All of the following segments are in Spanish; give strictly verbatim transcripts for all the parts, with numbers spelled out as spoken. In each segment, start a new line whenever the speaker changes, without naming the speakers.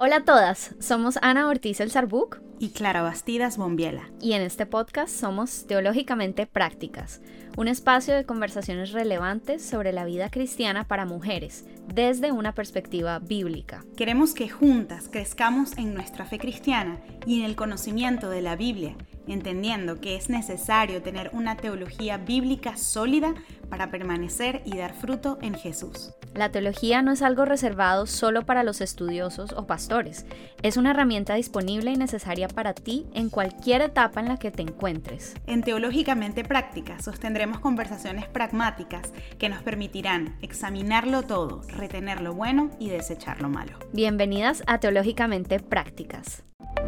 Hola a todas, somos Ana Ortiz El Sarbuc
y Clara Bastidas Bombiela.
Y en este podcast somos Teológicamente Prácticas, un espacio de conversaciones relevantes sobre la vida cristiana para mujeres, desde una perspectiva bíblica.
Queremos que juntas crezcamos en nuestra fe cristiana y en el conocimiento de la Biblia, entendiendo que es necesario tener una teología bíblica sólida para permanecer y dar fruto en Jesús.
La teología no es algo reservado solo para los estudiosos o pastores. Es una herramienta disponible y necesaria para ti en cualquier etapa en la que te encuentres.
En Teológicamente Prácticas sostendremos conversaciones pragmáticas que nos permitirán examinarlo todo, retener lo bueno y desechar lo malo.
Bienvenidas a Teológicamente Prácticas.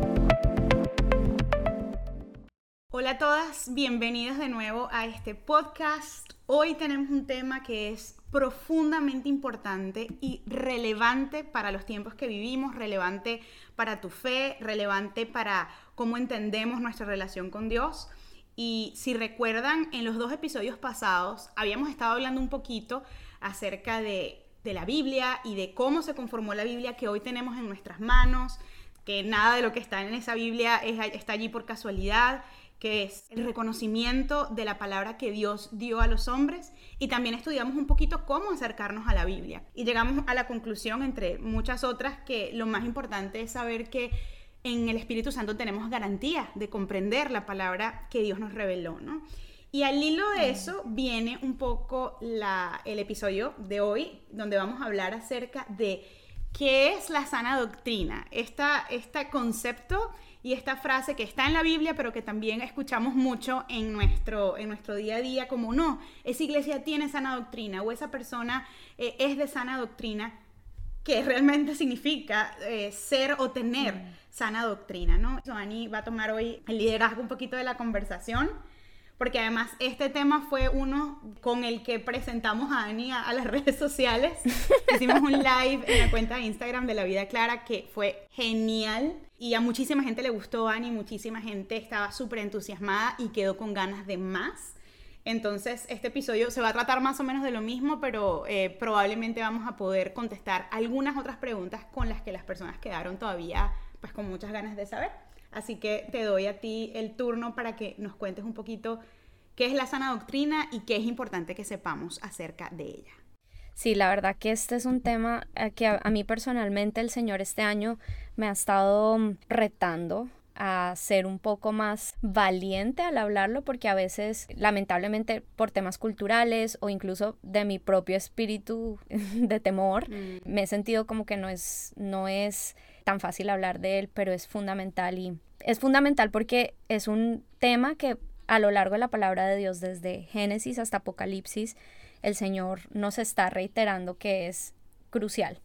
Hola a todas, bienvenidas de nuevo a este podcast. Hoy tenemos un tema que es profundamente importante y relevante para los tiempos que vivimos, relevante para tu fe, relevante para cómo entendemos nuestra relación con Dios. Y si recuerdan, en los dos episodios pasados habíamos estado hablando un poquito acerca de, de la Biblia y de cómo se conformó la Biblia que hoy tenemos en nuestras manos, que nada de lo que está en esa Biblia es, está allí por casualidad, que es el reconocimiento de la palabra que Dios dio a los hombres, y también estudiamos un poquito cómo acercarnos a la Biblia. Y llegamos a la conclusión, entre muchas otras, que lo más importante es saber que en el Espíritu Santo tenemos garantía de comprender la palabra que Dios nos reveló, ¿no? Y al hilo de eso viene un poco la, el episodio de hoy, donde vamos a hablar acerca de qué es la sana doctrina, esta, este concepto y esta frase que está en la Biblia, pero que también escuchamos mucho en nuestro, en nuestro día a día, como no, esa iglesia tiene sana doctrina o esa persona eh, es de sana doctrina, que realmente significa eh, ser o tener mm. sana doctrina, ¿no? Ani va a tomar hoy el liderazgo un poquito de la conversación, porque además este tema fue uno con el que presentamos a Ani a, a las redes sociales. Hicimos un live en la cuenta de Instagram de La Vida Clara que fue genial y a muchísima gente le gustó, Ani, muchísima gente estaba súper entusiasmada y quedó con ganas de más. Entonces este episodio se va a tratar más o menos de lo mismo, pero eh, probablemente vamos a poder contestar algunas otras preguntas con las que las personas quedaron todavía pues con muchas ganas de saber. Así que te doy a ti el turno para que nos cuentes un poquito qué es la sana doctrina y qué es importante que sepamos acerca de ella.
Sí, la verdad que este es un tema que a, a mí personalmente el Señor este año me ha estado retando a ser un poco más valiente al hablarlo, porque a veces, lamentablemente, por temas culturales o incluso de mi propio espíritu de temor, mm. me he sentido como que no es, no es tan fácil hablar de él, pero es fundamental y es fundamental porque es un tema que a lo largo de la palabra de Dios, desde Génesis hasta Apocalipsis, el Señor nos está reiterando que es crucial.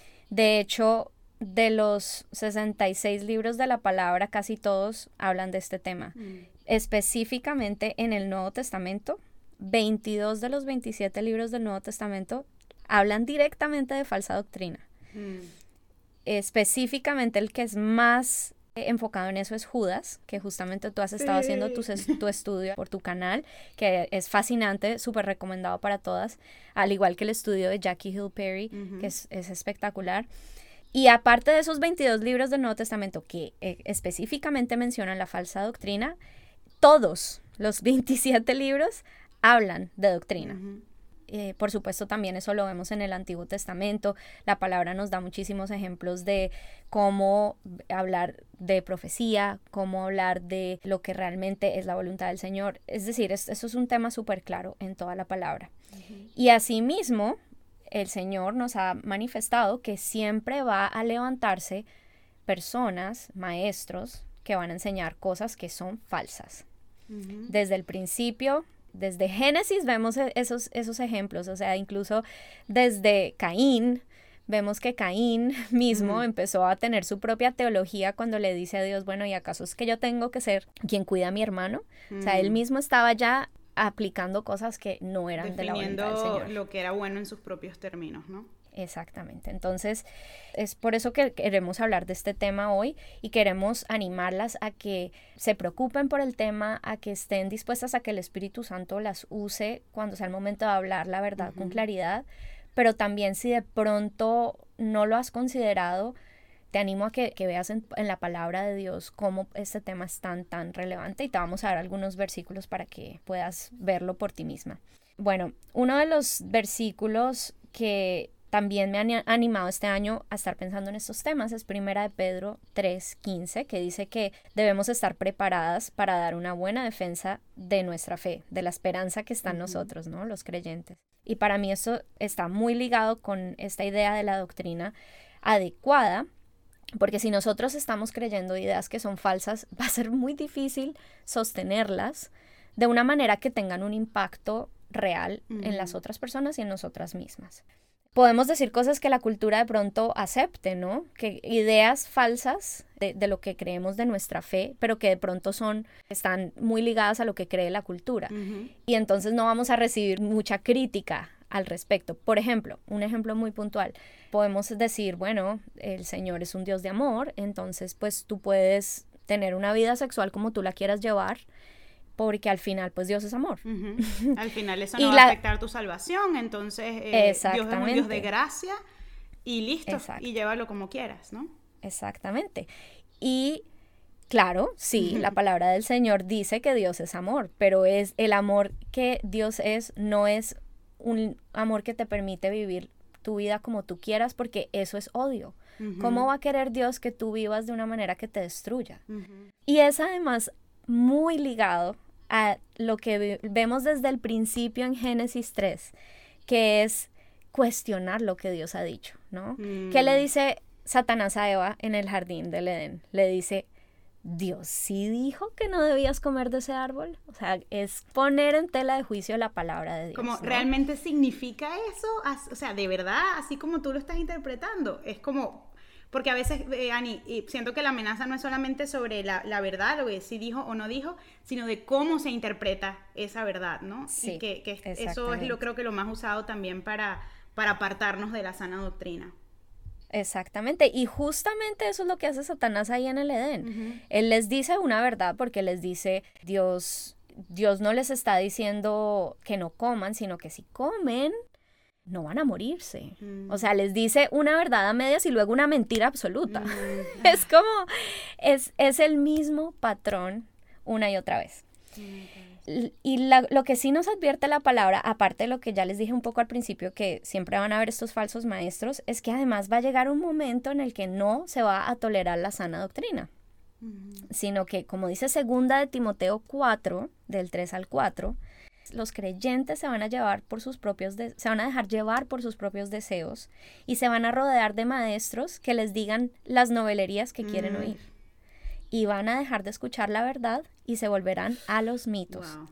De hecho, de los sesenta y seis libros de la palabra, casi todos hablan de este tema. Mm. Específicamente en el Nuevo Testamento, veintidós de los veintisiete libros del Nuevo Testamento hablan directamente de falsa doctrina. Mm. Específicamente el que es más enfocado en eso es Judas, que justamente tú has estado sí. haciendo tu, tu estudio por tu canal, que es fascinante, súper recomendado para todas, al igual que el estudio de Jackie Hill Perry, uh-huh. que es, es espectacular. Y aparte de esos veintidós libros del Nuevo Testamento que eh, específicamente mencionan la falsa doctrina, todos los veintisiete libros hablan de doctrina. Uh-huh. Eh, por supuesto también eso lo vemos en el Antiguo Testamento. La palabra nos da muchísimos ejemplos de cómo hablar de profecía, cómo hablar de lo que realmente es la voluntad del Señor. Es decir, es, eso es un tema súper claro en toda la palabra. Uh-huh. Y asimismo, el Señor nos ha manifestado que siempre va a levantarse personas, maestros, que van a enseñar cosas que son falsas. Uh-huh. Desde el principio, desde Génesis vemos esos, esos ejemplos, o sea, incluso desde Caín, vemos que Caín mismo uh-huh. empezó a tener su propia teología cuando le dice a Dios, bueno, ¿y acaso es que yo tengo que ser quien cuida a mi hermano? Uh-huh. O sea, él mismo estaba ya aplicando cosas que no eran de la voluntad del Señor.
Lo que era bueno en sus propios términos, ¿no?
Exactamente. Entonces, es por eso que queremos hablar de este tema hoy y queremos animarlas a que se preocupen por el tema, a que estén dispuestas a que el Espíritu Santo las use cuando sea el momento de hablar la verdad uh-huh. con claridad, pero también si de pronto no lo has considerado, te animo a que, que veas en, en la palabra de Dios cómo este tema es tan, tan relevante, y te vamos a dar algunos versículos para que puedas verlo por ti misma. Bueno, uno de los versículos que también me han animado este año a estar pensando en estos temas es Primera de Pedro tres quince, que dice que debemos estar preparadas para dar una buena defensa de nuestra fe, de la esperanza que está en nosotros, ¿no? Los creyentes. Y para mí eso está muy ligado con esta idea de la doctrina adecuada, porque si nosotros estamos creyendo ideas que son falsas, va a ser muy difícil sostenerlas de una manera que tengan un impacto real uh-huh. en las otras personas y en nosotras mismas. Podemos decir cosas que la cultura de pronto acepte, ¿no? Que ideas falsas de, de lo que creemos de nuestra fe, pero que de pronto son, están muy ligadas a lo que cree la cultura. Uh-huh. Y entonces no vamos a recibir mucha crítica al respecto. Por ejemplo, un ejemplo muy puntual. Podemos decir, bueno, el Señor es un Dios de amor, entonces pues tú puedes tener una vida sexual como tú la quieras llevar, porque al final, pues, Dios es amor.
Uh-huh. Al final eso no va la... a afectar tu salvación, entonces eh, Dios es un Dios de gracia y listo, Exacto. y llévalo como quieras, ¿no?
Exactamente. Y claro, sí, la palabra del Señor dice que Dios es amor, pero es el amor que Dios es, no es un amor que te permite vivir tu vida como tú quieras, porque eso es odio. Uh-huh. ¿Cómo va a querer Dios que tú vivas de una manera que te destruya? Uh-huh. Y es además muy ligado a lo que vemos desde el principio en Génesis tres, que es cuestionar lo que Dios ha dicho, ¿no? Mm. ¿Qué le dice Satanás a Eva en el jardín del Edén? Le dice, Dios sí dijo que no debías comer de ese árbol. O sea, es poner en tela de juicio la palabra de Dios.
Como,
¿no?
¿realmente significa eso? O sea, de verdad, así como tú lo estás interpretando, es como... Porque a veces, eh, Ani, siento que la amenaza no es solamente sobre la, la verdad, lo que sí dijo o no dijo, sino de cómo se interpreta esa verdad, ¿no?
Sí,
y que, que eso es lo creo que lo más usado también para, para apartarnos de la sana doctrina.
Exactamente, y justamente eso es lo que hace Satanás ahí en el Edén. Uh-huh. Él les dice una verdad porque les dice, Dios, Dios no les está diciendo que no coman, sino que si comen, no van a morirse. Mm. O sea, les dice una verdad a medias y luego una mentira absoluta. Mm. Es como, es, es el mismo patrón una y otra vez. Mm. Y la, lo que sí nos advierte la palabra, aparte de lo que ya les dije un poco al principio, que siempre van a haber estos falsos maestros, es que además va a llegar un momento en el que no se va a tolerar la sana doctrina. Mm. Sino que, como dice segunda de Timoteo cuatro, del tres al cuatro, los creyentes se van a llevar por sus propios de- se van a dejar llevar por sus propios deseos y se van a rodear de maestros que les digan las novelerías que mm. quieren oír, y van a dejar de escuchar la verdad y se volverán a los mitos. Wow.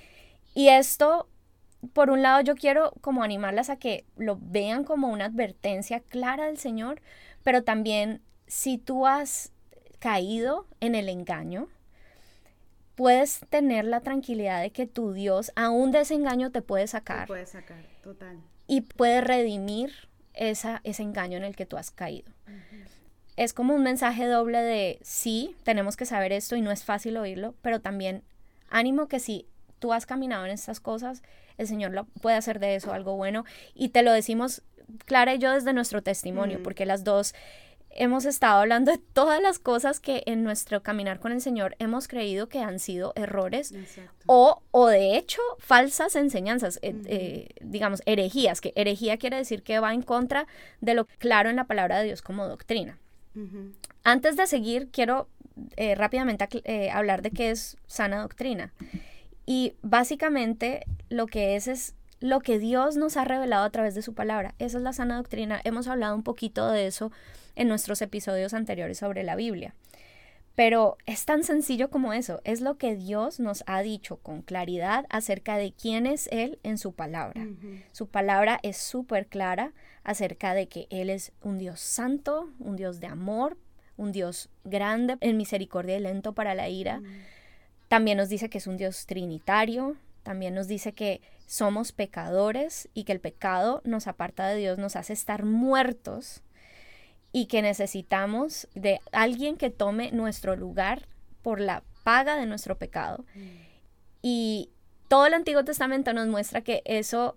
Y esto, por un lado, yo quiero como animarlas a que lo vean como una advertencia clara del Señor, pero también si tú has caído en el engaño, puedes tener la tranquilidad de que tu Dios, aún de ese engaño, te puede sacar.
Te puede sacar, total.
Y puede redimir esa, ese engaño en el que tú has caído. Uh-huh. Es como un mensaje doble de, sí, tenemos que saber esto y no es fácil oírlo, pero también ánimo que si tú has caminado en estas cosas, el Señor lo puede hacer de eso algo bueno. Y te lo decimos Clara y yo desde nuestro testimonio, uh-huh. porque las dos hemos estado hablando de todas las cosas que en nuestro caminar con el Señor hemos creído que han sido errores o, o de hecho falsas enseñanzas, uh-huh. eh, eh, digamos herejías, que herejía quiere decir que va en contra de lo claro en la palabra de Dios como doctrina. Uh-huh. Antes de seguir, quiero eh, rápidamente eh, hablar de qué es sana doctrina. Y básicamente lo que es es lo que Dios nos ha revelado a través de su palabra. Esa es la sana doctrina. Hemos hablado un poquito de eso en nuestros episodios anteriores sobre la Biblia. Pero es tan sencillo como eso. Es lo que Dios nos ha dicho con claridad acerca de quién es Él en su palabra. Uh-huh. Su palabra es súper clara acerca de que Él es un Dios santo, un Dios de amor, un Dios grande en misericordia y lento para la ira. Uh-huh. También nos dice que es un Dios trinitario. También nos dice que somos pecadores y que el pecado nos aparta de Dios, nos hace estar muertos y que necesitamos de alguien que tome nuestro lugar por la paga de nuestro pecado. Mm. Y todo el Antiguo Testamento nos muestra que eso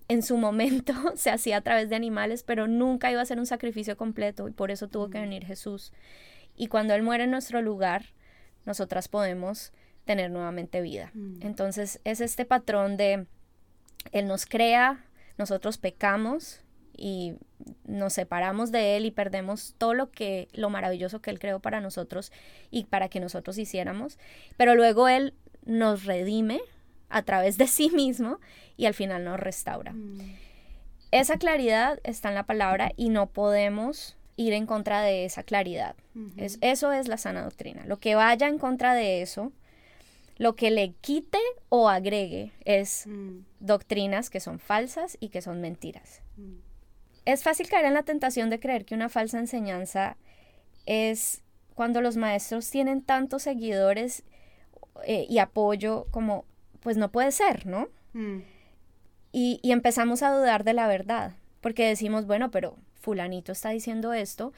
en su momento se hacía a través de animales, pero nunca iba a ser un sacrificio completo y por eso tuvo que venir Jesús. Y cuando Él muere en nuestro lugar, nosotras podemos tener nuevamente vida. Mm. Entonces es este patrón de Él nos crea, nosotros pecamos y nos separamos de Él y perdemos todo lo que, lo maravilloso que Él creó para nosotros y para que nosotros hiciéramos, pero luego Él nos redime a través de sí mismo y al final nos restaura. Mm. Esa claridad está en la palabra y no podemos ir en contra de esa claridad. Uh-huh. Es, eso es la sana doctrina. Lo que vaya en contra de eso, lo que le quite o agregue es mm. doctrinas que son falsas y que son mentiras. Mm. Es fácil caer en la tentación de creer que una falsa enseñanza es cuando los maestros tienen tantos seguidores eh, y apoyo como, pues no puede ser, ¿no? Mm. Y, y empezamos a dudar de la verdad, porque decimos, bueno, pero fulanito está diciendo esto,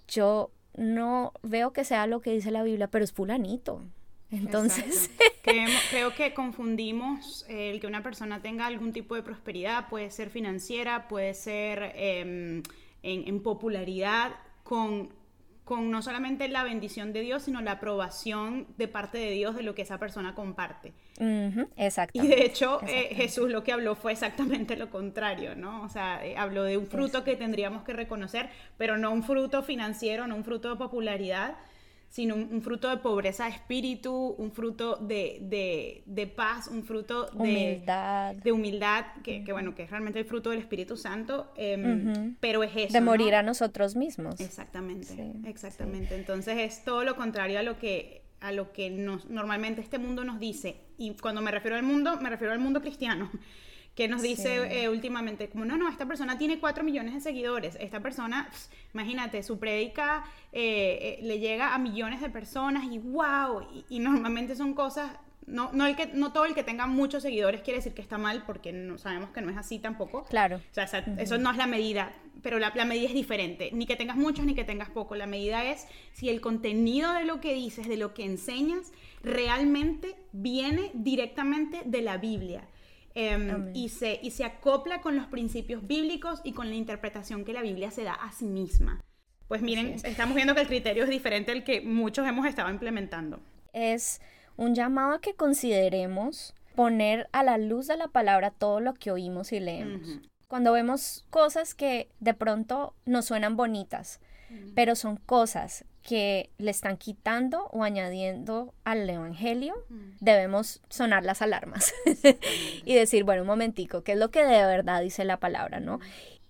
yo no veo que sea lo que dice la Biblia, pero es fulanito. Entonces,
Creemos, creo que confundimos eh, el que una persona tenga algún tipo de prosperidad, puede ser financiera, puede ser eh, en, en popularidad, con, con no solamente la bendición de Dios, sino la aprobación de parte de Dios de lo que esa persona comparte.
Uh-huh, exactamente.
Y de hecho, eh, Jesús lo que habló fue exactamente lo contrario, ¿no? O sea, eh, habló de un fruto que tendríamos que reconocer, pero no un fruto financiero, no un fruto de popularidad, sino un, un fruto de pobreza de espíritu, un fruto de, de, de paz, un fruto de
humildad,
de humildad que, uh-huh. que bueno, que es realmente el fruto del Espíritu Santo, eh, uh-huh. pero es eso,
de morir, ¿no?, a nosotros mismos.
Exactamente,
sí,
exactamente.
Sí.
Entonces es todo lo contrario a lo que, a lo que nos, normalmente este mundo nos dice. Y cuando me refiero al mundo, me refiero al mundo cristiano, que nos dice sí. eh, últimamente, como no, no, esta persona tiene cuatro millones de seguidores, esta persona, pss, imagínate, su prédica eh, eh, le llega a millones de personas y wow, y, y normalmente son cosas, no, no, el que, no todo el que tenga muchos seguidores quiere decir que está mal, porque no, sabemos que no es así tampoco.
Claro.
O sea, o sea
uh-huh.
eso no es la medida, pero la, la medida es diferente, ni que tengas muchos ni que tengas poco, la medida es si el contenido de lo que dices, de lo que enseñas, realmente viene directamente de la Biblia. Um, y, se, y se acopla con los principios bíblicos y con la interpretación que la Biblia se da a sí misma. Pues miren, estamos viendo que el criterio es diferente al que muchos hemos estado implementando.
Es un llamado a que consideremos poner a la luz de la palabra todo lo que oímos y leemos. Uh-huh. Cuando vemos cosas que de pronto nos suenan bonitas, uh-huh. pero son cosas que le están quitando o añadiendo al evangelio, mm. debemos sonar las alarmas y decir, bueno, un momentico, ¿qué es lo que de verdad dice la palabra, no? Mm.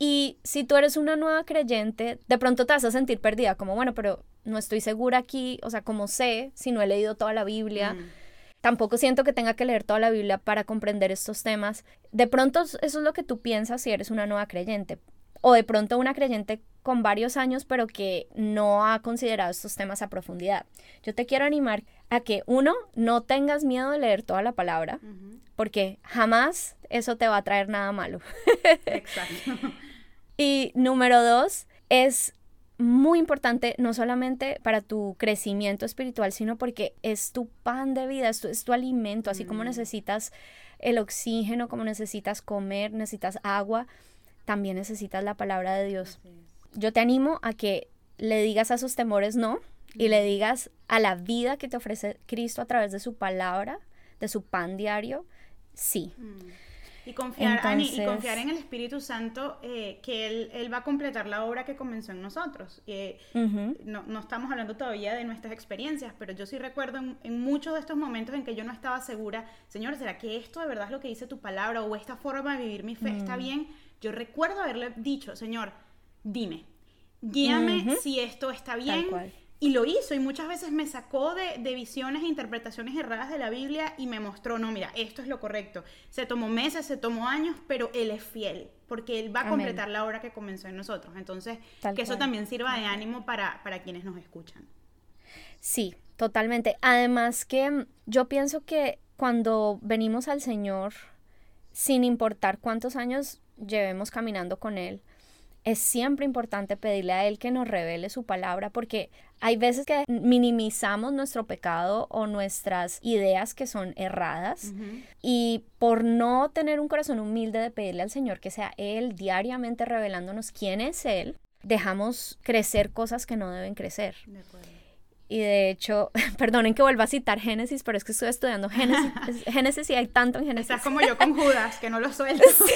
Y si tú eres una nueva creyente, de pronto te vas a sentir perdida, como, bueno, pero no estoy segura aquí, o sea, ¿cómo sé si no he leído toda la Biblia? Mm. Tampoco siento que tenga que leer toda la Biblia para comprender estos temas. De pronto eso es lo que tú piensas si eres una nueva creyente. O de pronto una creyente con varios años, pero que no ha considerado estos temas a profundidad. Yo te quiero animar a que, uno, no tengas miedo de leer toda la palabra, uh-huh. porque jamás eso te va a traer nada malo.
Exacto.
Y número dos, es muy importante, no solamente para tu crecimiento espiritual, sino porque es tu pan de vida, es tu, es tu alimento, así uh-huh. como necesitas el oxígeno, como necesitas comer, necesitas agua, también necesitas la palabra de Dios. Yo te animo a que le digas a esos temores no, mm. y le digas a la vida que te ofrece Cristo a través de su palabra, de su pan diario, sí. Mm.
Y confiar, Entonces, Ani, y confiar en el Espíritu Santo, eh, que él, él va a completar la obra que comenzó en nosotros. Eh, uh-huh. no, no estamos hablando todavía de nuestras experiencias, pero yo sí recuerdo en, en muchos de estos momentos en que yo no estaba segura, Señor, ¿será que esto de verdad es lo que dice tu palabra? O esta forma de vivir mi fe uh-huh. está bien. Yo recuerdo haberle dicho, Señor, dime, guíame uh-huh. si esto está bien. Y lo hizo, y muchas veces me sacó de, de visiones e interpretaciones erradas de la Biblia y me mostró, no, mira, esto es lo correcto. Se tomó meses, se tomó años, pero Él es fiel, porque Él va a Amén. completar la obra que comenzó en nosotros. Entonces, Tal que cual. eso también sirva de ánimo para, para quienes nos escuchan.
Sí, totalmente. Además que yo pienso que cuando venimos al Señor, sin importar cuántos años llevemos caminando con Él, es siempre importante pedirle a Él que nos revele su palabra, porque hay veces que minimizamos nuestro pecado o nuestras ideas que son erradas, uh-huh. y por no tener un corazón humilde de pedirle al Señor que sea Él diariamente revelándonos quién es Él, dejamos crecer cosas que no deben crecer. De acuerdo. Y de hecho, perdonen que vuelva a citar Génesis, pero es que estoy estudiando Génesis, Génesis y hay tanto en Génesis.
Estás como yo con Judas, que no lo suelto. Sí.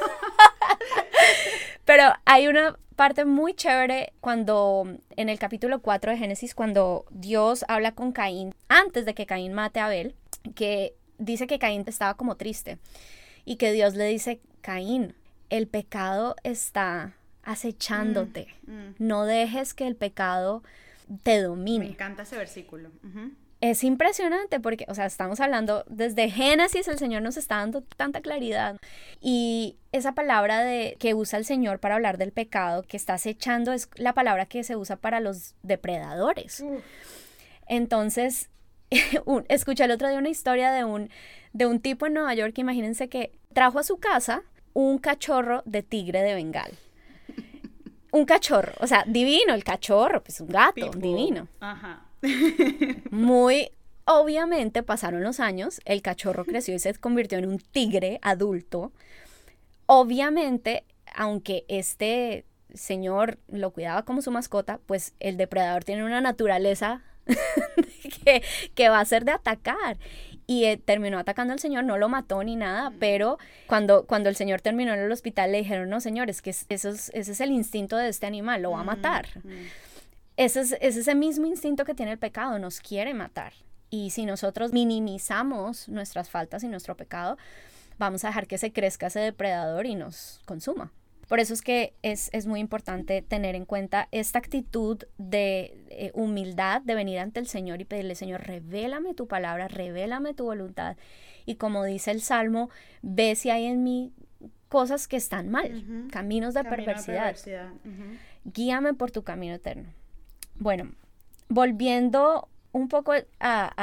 Pero hay una parte muy chévere cuando, en el capítulo cuatro de Génesis, cuando Dios habla con Caín, antes de que Caín mate a Abel, que dice que Caín estaba como triste, y que Dios le dice, Caín, el pecado está acechándote, mm, mm. no dejes que el pecado te domine.
Me encanta ese versículo. Uh-huh.
Es impresionante porque, o sea, estamos hablando desde Génesis, el Señor nos está dando tanta claridad. Y esa palabra de, que usa el Señor para hablar del pecado que está acechando es la palabra que se usa para los depredadores. Uh. Entonces, un, escuché el otro día una historia de un, de un tipo en Nueva York, imagínense que trajo a su casa un cachorro de tigre de Bengal. Un cachorro, o sea, divino el cachorro, pues un gato, People. divino.
Ajá.
Muy obviamente pasaron los años, el cachorro creció y se convirtió en un tigre adulto. Obviamente, aunque este señor lo cuidaba como su mascota, pues el depredador tiene una naturaleza que, que va a ser de atacar. Y eh, terminó atacando al señor, no lo mató ni nada, pero cuando, cuando el señor terminó en el hospital le dijeron, no señor, es que eso es, ese es el instinto de este animal, lo va a matar. Mm, mm. Ese es, es ese mismo instinto que tiene el pecado, nos quiere matar. Y si nosotros minimizamos nuestras faltas y nuestro pecado, vamos a dejar que se crezca ese depredador y nos consuma. Por eso es que es, es muy importante tener en cuenta esta actitud de eh, humildad, de venir ante el Señor y pedirle, Señor, revélame tu palabra, revélame tu voluntad. Y como dice el Salmo, ve si hay en mí cosas que están mal, uh-huh. caminos de Camino perversidad. De perversidad. Uh-huh. Guíame por tu camino eterno. Bueno, volviendo un poco a,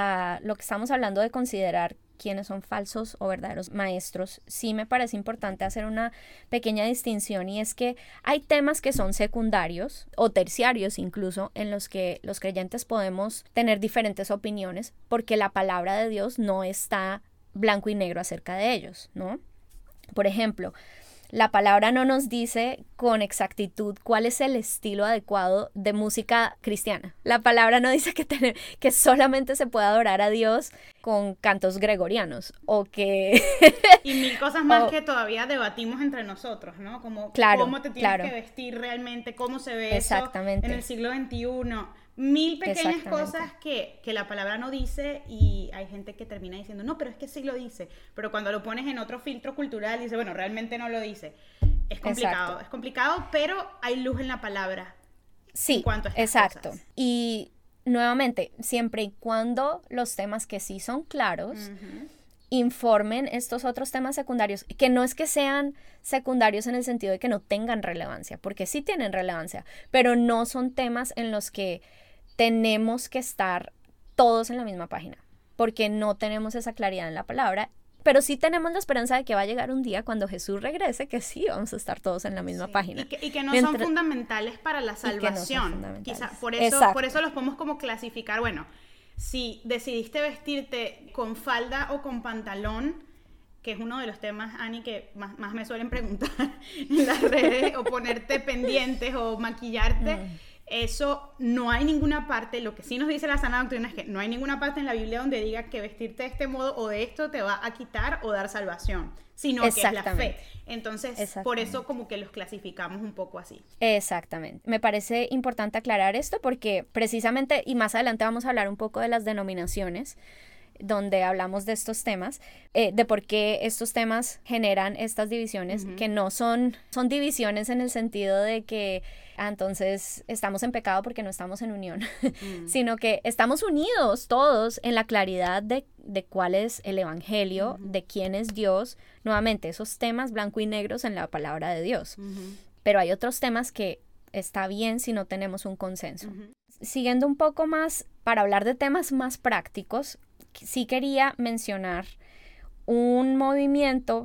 a lo que estamos hablando de considerar quiénes son falsos o verdaderos maestros, sí me parece importante hacer una pequeña distinción, y es que hay temas que son secundarios o terciarios incluso, en los que los creyentes podemos tener diferentes opiniones porque la palabra de Dios no está blanco y negro acerca de ellos, ¿no? Por ejemplo, la palabra no nos dice con exactitud cuál es el estilo adecuado de música cristiana. La palabra no dice que, tener, que solamente se puede adorar a Dios con cantos gregorianos o que...
y mil cosas más o... que todavía debatimos entre nosotros, ¿no? Como
claro,
cómo te tienes
claro.
que vestir realmente, cómo se ve eso en el siglo veintiuno. Mil pequeñas cosas que, que la palabra no dice, y hay gente que termina diciendo, no, pero es que sí lo dice, pero cuando lo pones en otro filtro cultural dice, bueno, realmente no lo dice. Es complicado, exacto. es complicado, pero hay luz en la palabra.
Sí,
en cuanto a estas
exacto.
cosas.
Y nuevamente, siempre y cuando los temas que sí son claros, uh-huh. informen estos otros temas secundarios, que no es que sean secundarios en el sentido de que no tengan relevancia, porque sí tienen relevancia, pero no son temas en los que tenemos que estar todos en la misma página, porque no tenemos esa claridad en la palabra, pero sí tenemos la esperanza de que va a llegar un día cuando Jesús regrese, que sí vamos a estar todos en la misma
sí,
página.
Y que, y que no Mientras, son fundamentales para la salvación. No Quizá, por eso, por eso los podemos como clasificar, bueno, si decidiste vestirte con falda o con pantalón, que es uno de los temas, Ani, que más, más me suelen preguntar en las redes, o ponerte pendientes o maquillarte, mm. eso no hay ninguna parte. Lo que sí nos dice la sana doctrina es que no hay ninguna parte en la Biblia donde diga que vestirte de este modo o de esto te va a quitar o dar salvación, sino que es la fe. Entonces, por eso como que los clasificamos un poco así.
Exactamente. Me parece importante aclarar esto porque precisamente, y más adelante vamos a hablar un poco de las denominaciones, donde hablamos de estos temas, eh, de por qué estos temas generan estas divisiones, uh-huh. que no son, son divisiones en el sentido de que ah, entonces estamos en pecado porque no estamos en unión, uh-huh. sino que estamos unidos todos en la claridad de, de cuál es el evangelio, uh-huh. de quién es Dios, nuevamente esos temas blanco y negros en la palabra de Dios, uh-huh. pero hay otros temas que está bien si no tenemos un consenso. Uh-huh. Siguiendo un poco más, para hablar de temas más prácticos, sí quería mencionar un movimiento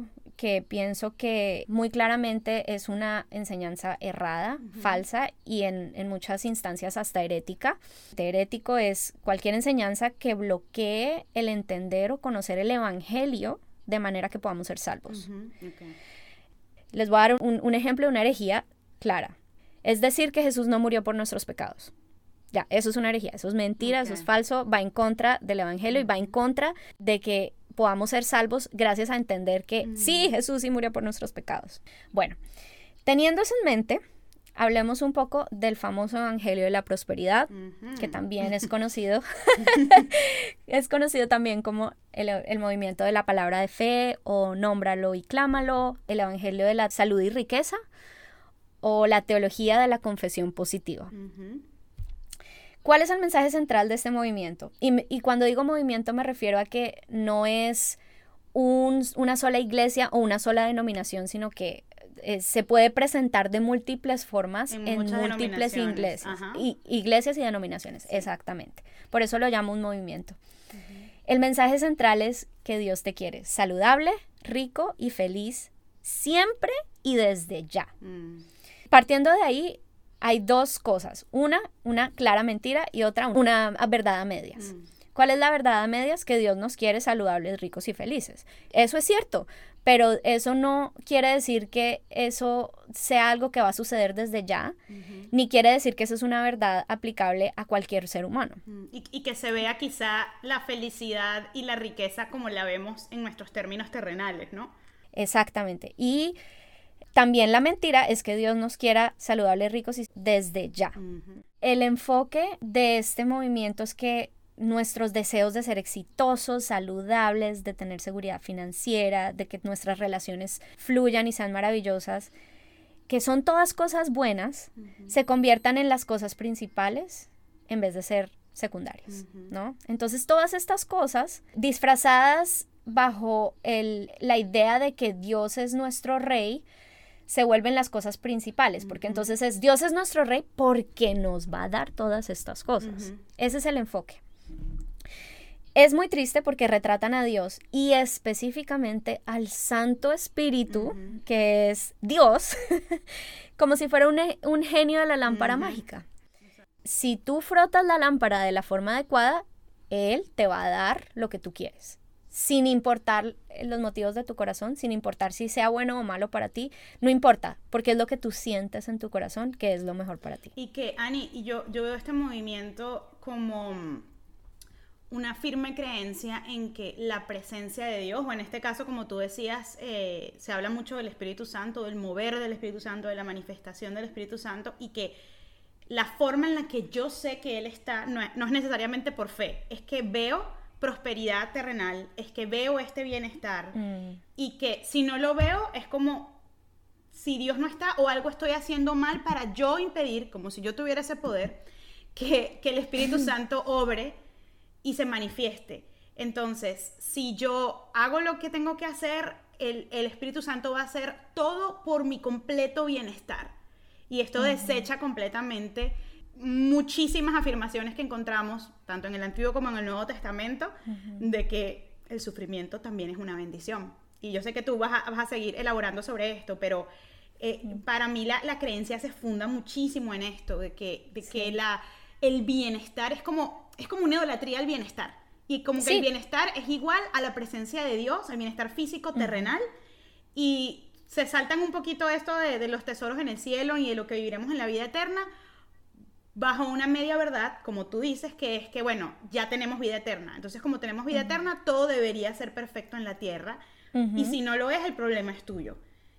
que pienso que muy claramente es una enseñanza errada, uh-huh. falsa y en, en muchas instancias hasta herética. Herético es cualquier enseñanza que bloquee el entender o conocer el evangelio de manera que podamos ser salvos. Uh-huh. Okay. Les voy a dar un, un ejemplo de una herejía clara. Es decir que Jesús no murió por nuestros pecados. Ya, eso es una herejía, eso es mentira, okay. eso es falso, va en contra del evangelio y va en contra de que podamos ser salvos gracias a entender que mm. sí, Jesús sí murió por nuestros pecados. Bueno, teniendo eso en mente, hablemos un poco del famoso evangelio de la prosperidad, mm-hmm. que también es conocido, es conocido también como el, el movimiento de la palabra de fe, o nómbralo y clámalo, el evangelio de la salud y riqueza, o la teología de la confesión positiva. Mm-hmm. ¿Cuál es el mensaje central de este movimiento? Y, y cuando digo movimiento me refiero a que no es un, una sola iglesia o una sola denominación, sino que eh, se puede presentar de múltiples formas en, en múltiples iglesias, y, iglesias y denominaciones, sí. exactamente. Por eso lo llamo un movimiento. Uh-huh. El mensaje central es que Dios te quiere saludable, rico y feliz siempre y desde ya. Mm. Partiendo de ahí, hay dos cosas, una, una clara mentira y otra, una verdad a medias. Mm. ¿Cuál es la verdad a medias? Que Dios nos quiere saludables, ricos y felices. Eso es cierto, pero eso no quiere decir que eso sea algo que va a suceder desde ya, uh-huh. ni quiere decir que eso es una verdad aplicable a cualquier ser humano.
Mm. Y, y que se vea quizá la felicidad y la riqueza como la vemos en nuestros términos terrenales, ¿no?
Exactamente. Y también la mentira es que Dios nos quiera saludables, ricos y desde ya. Uh-huh. El enfoque de este movimiento es que nuestros deseos de ser exitosos, saludables, de tener seguridad financiera, de que nuestras relaciones fluyan y sean maravillosas, que son todas cosas buenas, uh-huh. se conviertan en las cosas principales en vez de ser secundarias, uh-huh. ¿no? Entonces todas estas cosas disfrazadas bajo el, la idea de que Dios es nuestro rey, se vuelven las cosas principales, porque uh-huh. entonces es Dios es nuestro rey porque nos va a dar todas estas cosas. Uh-huh. Ese es el enfoque. Es muy triste porque retratan a Dios y específicamente al Santo Espíritu, uh-huh. que es Dios, como si fuera un, un genio de la lámpara uh-huh. mágica. Si tú frotas la lámpara de la forma adecuada, Él te va a dar lo que tú quieres. Sin importar los motivos de tu corazón, sin importar si sea bueno o malo para ti, no importa, porque es lo que tú sientes en tu corazón que es lo mejor para ti.
Y que, Ani, y yo, yo veo este movimiento como una firme creencia en que la presencia de Dios, o en este caso, como tú decías, eh, se habla mucho del Espíritu Santo, del mover del Espíritu Santo, de la manifestación del Espíritu Santo, y que la forma en la que yo sé que Él está, no es, no es necesariamente por fe, es que veo prosperidad terrenal, es que veo este bienestar mm. y que si no lo veo es como si Dios no está o algo estoy haciendo mal para yo impedir, como si yo tuviera ese poder, que, que el Espíritu Santo obre y se manifieste. Entonces, si yo hago lo que tengo que hacer, el, el Espíritu Santo va a hacer todo por mi completo bienestar. Y esto uh-huh. desecha completamente muchísimas afirmaciones que encontramos, tanto en el Antiguo como en el Nuevo Testamento, uh-huh. de que el sufrimiento también es una bendición. Y yo sé que tú vas a, vas a seguir elaborando sobre esto, pero eh, uh-huh. para mí la, la creencia se funda muchísimo en esto, de que, de sí. que la, el bienestar es como, es como una idolatría al bienestar. Y como que sí. el bienestar es igual a la presencia de Dios, al bienestar físico, terrenal, uh-huh. y se saltan un poquito esto de, de los tesoros en el cielo y de lo que viviremos en la vida eterna, bajo una media verdad, como tú dices, que es que, bueno, ya tenemos vida eterna. Entonces, como tenemos vida uh-huh. eterna, todo debería ser perfecto en la tierra. Uh-huh. Y si no lo es, el problema es tuyo.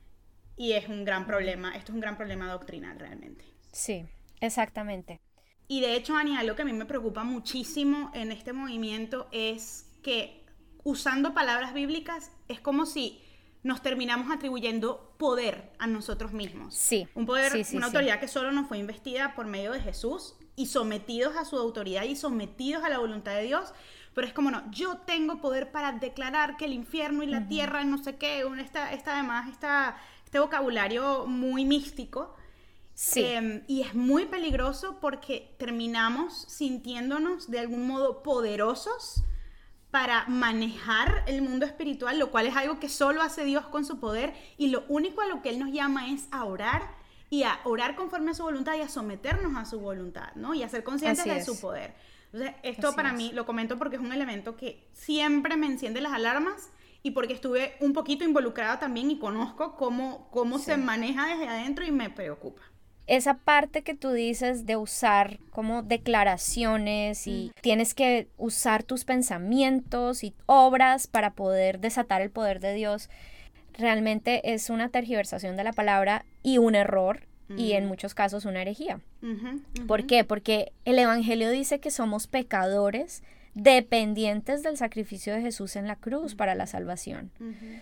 Y es un gran problema, esto es un gran problema doctrinal realmente.
Sí, exactamente.
Y de hecho, Ani, algo que a mí me preocupa muchísimo en este movimiento es que, usando palabras bíblicas, es como si nos terminamos atribuyendo poder a nosotros mismos.
Sí.
Un poder,
sí, sí,
una
sí.
autoridad que solo nos fue investida por medio de Jesús y sometidos a su autoridad y sometidos a la voluntad de Dios. Pero es como, no, yo tengo poder para declarar que el infierno y la uh-huh. tierra, no sé qué, esta, esta además, esta, este vocabulario muy místico.
Sí.
Eh, y es muy peligroso porque terminamos sintiéndonos de algún modo poderosos para manejar el mundo espiritual, lo cual es algo que solo hace Dios con su poder, y lo único a lo que Él nos llama es a orar, y a orar conforme a su voluntad y a someternos a su voluntad, ¿no? Y a ser conscientes
Así
de
es.
su poder. Entonces, esto
Así
para
es.
mí, lo comento porque es un elemento que siempre me enciende las alarmas, y porque estuve un poquito involucrada también y conozco cómo, cómo
Sí.
se maneja desde adentro y me preocupa.
Esa parte que tú dices de usar como declaraciones y
Mm.
tienes que usar tus pensamientos y obras para poder desatar el poder de Dios, realmente es una tergiversación de la palabra y un error, mm. y en muchos casos una herejía.
Uh-huh, uh-huh.
¿Por qué? Porque el Evangelio dice que somos pecadores dependientes del sacrificio de Jesús en la cruz uh-huh. para la salvación. Uh-huh.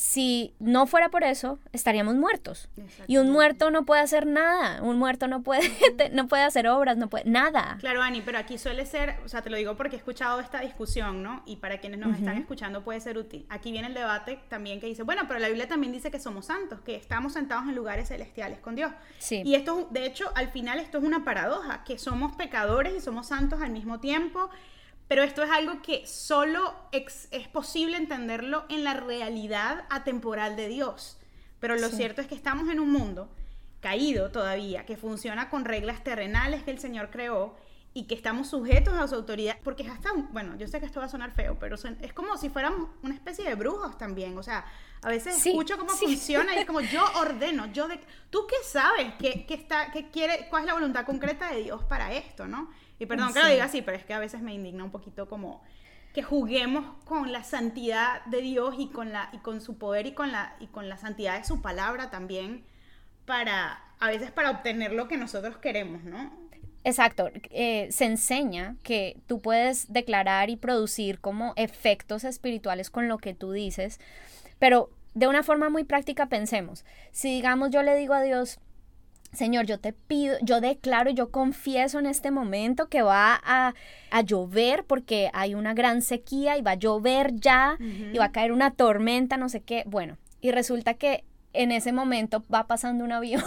Si no fuera por eso, estaríamos muertos. Y un muerto no puede hacer nada. Un muerto no puede, no puede hacer obras, no puede, nada.
Claro, Ani, pero aquí suele ser, o sea, te lo digo porque he escuchado esta discusión, ¿no? Y para quienes nos uh-huh. están escuchando puede ser útil. Aquí viene el debate también que dice, bueno, pero la Biblia también dice que somos santos, que estamos sentados en lugares celestiales con Dios.
Sí.
Y esto, de hecho, al final esto es una paradoja, que somos pecadores y somos santos al mismo tiempo. Pero esto es algo que solo ex, es posible entenderlo en la realidad atemporal de Dios. Pero lo sí. cierto es que estamos en un mundo caído todavía, que funciona con reglas terrenales que el Señor creó y que estamos sujetos a su autoridad. Porque es hasta, bueno, yo sé que esto va a sonar feo, pero es como si fuéramos una especie de brujos también. O sea, a veces sí, escucho cómo sí. funciona y es como yo ordeno, yo de, ¿tú qué sabes? ¿Qué, qué está, qué quiere, ¿Cuál es la voluntad concreta de Dios para esto, no? Y perdón sí. que lo diga así, pero es que a veces me indigna un poquito como que juguemos con la santidad de Dios y con, la, y con su poder y con, la, y con la santidad de su palabra también para, a veces para obtener lo que nosotros queremos, ¿no?
Exacto, eh, se enseña que tú puedes declarar y producir como efectos espirituales con lo que tú dices, pero de una forma muy práctica pensemos, si digamos yo le digo a Dios, Señor, yo te pido, yo declaro, yo confieso en este momento que va a, a llover porque hay una gran sequía y va a llover ya uh-huh. y va a caer una tormenta, no sé qué. Bueno, y resulta que en ese momento va pasando un avión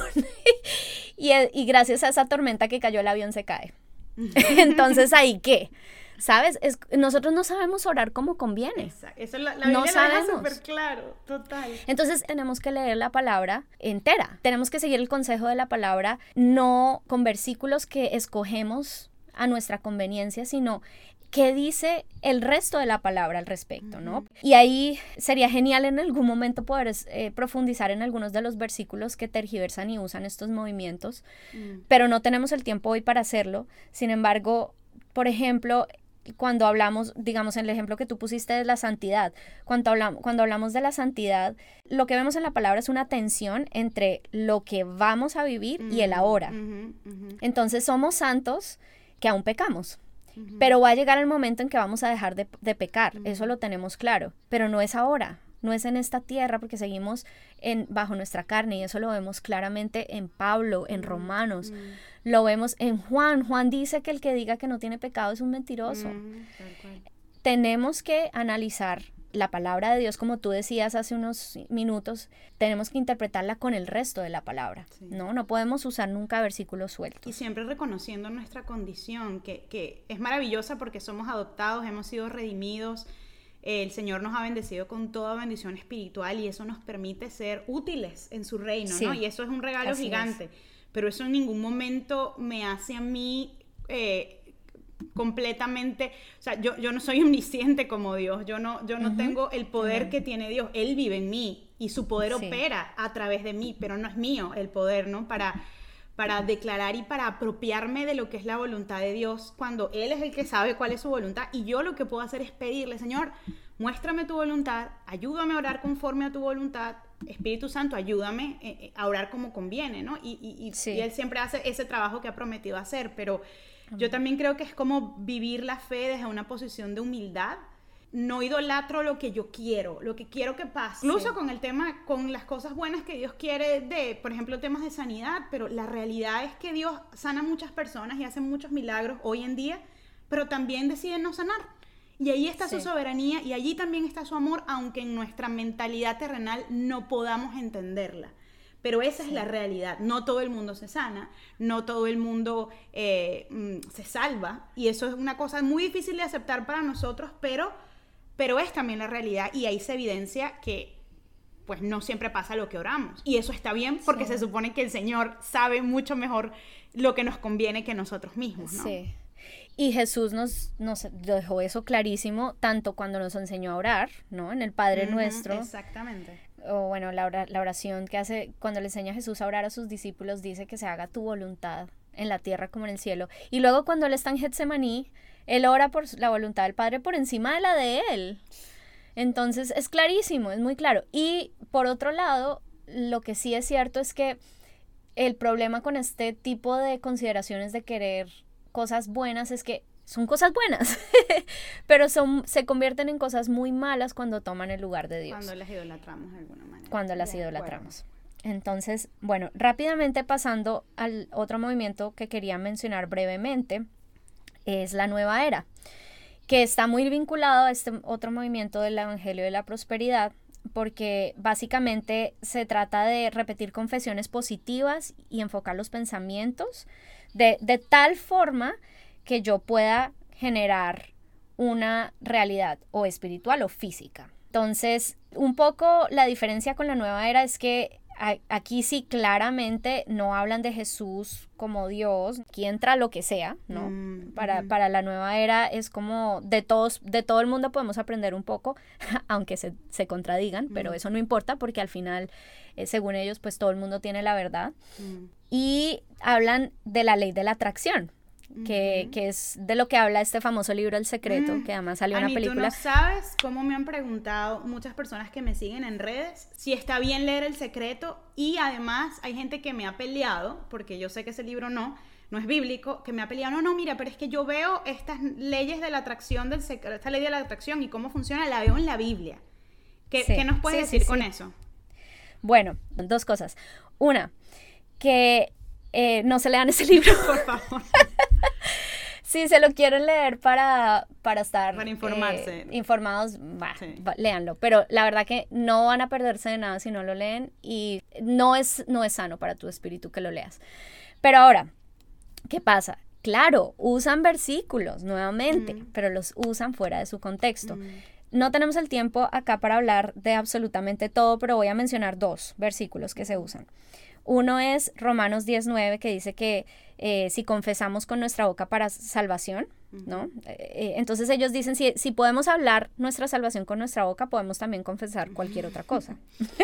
y, y gracias a esa tormenta que cayó el avión se cae. Uh-huh. Entonces, ¿ahí qué? ¿Sabes? Es, nosotros no sabemos orar como conviene.
Exacto. Eso la, la Biblia
no sabemos.
Lo deja súper claro, total.
Entonces tenemos que leer la palabra entera. Tenemos que seguir el consejo de la palabra, no con versículos que escogemos a nuestra conveniencia, sino qué dice el resto de la palabra al respecto, ¿no? Uh-huh. Y ahí sería genial en algún momento poder eh, profundizar en algunos de los versículos que tergiversan y usan estos movimientos, uh-huh. pero no tenemos el tiempo hoy para hacerlo. Sin embargo, por ejemplo, cuando hablamos, digamos, en el ejemplo que tú pusiste de la santidad, cuando hablamos, cuando hablamos de la santidad, lo que vemos en la palabra es una tensión entre lo que vamos a vivir uh-huh, y el ahora. Uh-huh, uh-huh. Entonces somos santos que aún pecamos, uh-huh. pero va a llegar el momento en que vamos a dejar de, de pecar, uh-huh. eso lo tenemos claro, pero no es ahora. No es en esta tierra porque seguimos en, bajo nuestra carne y eso lo vemos claramente en Pablo, en Romanos, mm. lo vemos en Juan. Juan dice que el que diga que no tiene pecado es un mentiroso. Mm, tenemos que analizar la palabra de Dios, como tú decías hace unos minutos, tenemos que interpretarla con el resto de la palabra, sí. ¿no? No podemos usar nunca versículos sueltos.
Y siempre reconociendo nuestra condición, que, que es maravillosa porque somos adoptados, hemos sido redimidos. El Señor nos ha bendecido con toda bendición espiritual y eso nos permite ser útiles en su reino, sí. ¿no? Y eso es un regalo Así gigante. Es. Pero eso en ningún momento me hace a mí eh, completamente... O sea, yo, yo no soy omnisciente como Dios. Yo no, yo no uh-huh. tengo el poder uh-huh. que tiene Dios. Él vive en mí y su poder sí. opera a través de mí, pero no es mío el poder, ¿no? Para... para declarar y para apropiarme de lo que es la voluntad de Dios, cuando Él es el que sabe cuál es su voluntad, y yo lo que puedo hacer es pedirle, Señor, muéstrame tu voluntad, ayúdame a orar conforme a tu voluntad, Espíritu Santo, ayúdame eh, a orar como conviene, ¿no? Y, y, y, sí. y Él siempre hace ese trabajo que ha prometido hacer, pero uh-huh. yo también creo que es como vivir la fe desde una posición de humildad. No idolatro lo que yo quiero, lo que quiero que pase. Incluso sí. con el tema, con las cosas buenas que Dios quiere de, por ejemplo, temas de sanidad, pero la realidad es que Dios sana a muchas personas y hace muchos milagros hoy en día, pero también decide no sanar. Y ahí está sí. su soberanía y allí también está su amor, aunque en nuestra mentalidad terrenal no podamos entenderla. Pero esa sí. es la realidad. No todo el mundo se sana, no todo el mundo eh, se salva, y eso es una cosa muy difícil de aceptar para nosotros, pero pero es también la realidad y ahí se evidencia que pues no siempre pasa lo que oramos. Y eso está bien porque sí. se supone que el Señor sabe mucho mejor lo que nos conviene que nosotros mismos, ¿no?
Sí. Y Jesús nos, nos dejó eso clarísimo, tanto cuando nos enseñó a orar, ¿no? En el Padre uh-huh, Nuestro.
Exactamente.
O bueno, la, ora, la oración que hace, cuando le enseña a Jesús a orar a sus discípulos, dice que se haga tu voluntad en la tierra como en el cielo. Y luego cuando él está en Getsemaní, él ora por la voluntad del Padre por encima de la de él. Entonces es clarísimo, es muy claro. Y por otro lado, lo que sí es cierto es que el problema con este tipo de consideraciones de querer cosas buenas es que son cosas buenas, pero son, se convierten en cosas muy malas cuando toman el lugar de Dios.
Cuando las idolatramos de alguna manera.
Cuando las idolatramos. Entonces, bueno, rápidamente pasando al otro movimiento que quería mencionar brevemente, es la nueva era, que está muy vinculado a este otro movimiento del Evangelio de la Prosperidad, porque básicamente se trata de repetir confesiones positivas y enfocar los pensamientos de, de tal forma que yo pueda generar una realidad o espiritual o física. Entonces, un poco la diferencia con la nueva era es que a, aquí sí claramente no hablan de Jesús como Dios, aquí entra lo que sea, ¿no? Mm, para, mm. para la nueva era es como de todos, de todo el mundo podemos aprender un poco, aunque se, se contradigan, mm. pero eso no importa porque al final, eh, según ellos, pues todo el mundo tiene la verdad. Mm. Y hablan de la ley de la atracción. Que, uh-huh. que es de lo que habla este famoso libro El Secreto, uh-huh. que además salió
Ani,
una película.
¿tú no sabes cómo me han preguntado muchas personas que me siguen en redes si está bien leer El Secreto? Y además hay gente que me ha peleado, porque yo sé que ese libro no, no es bíblico, que me ha peleado, no, no, mira, pero es que yo veo estas leyes de la atracción, del secreto, esta ley de la atracción y cómo funciona, la veo en la Biblia. ¿Qué, sí, ¿qué nos puedes sí, decir sí, con sí. eso?
Bueno, dos cosas. Una, que eh, no se lean ese libro.
Por favor.
Si se lo quieren leer para, para estar
para informarse.
Eh, informados, bah, sí. bah, léanlo. Pero la verdad que no van a perderse de nada si no lo leen y no es, no es sano para tu espíritu que lo leas. Pero ahora, ¿qué pasa? Claro, usan versículos nuevamente, mm. pero los usan fuera de su contexto. Mm. No tenemos el tiempo acá para hablar de absolutamente todo, pero voy a mencionar dos versículos que se usan. Uno es Romanos diez nueve, que dice que eh, si confesamos con nuestra boca para salvación, ¿no? Eh, entonces ellos dicen, si, si podemos hablar nuestra salvación con nuestra boca, podemos también confesar cualquier otra cosa.